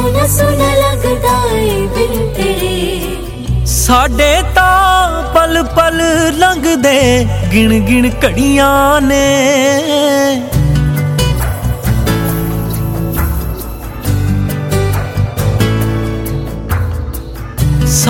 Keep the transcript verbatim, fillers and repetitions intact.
सोना सोना लगदा ए बिन तेरे। साडे तां पल पल लंघदे गिण गिण घड़ियां ने।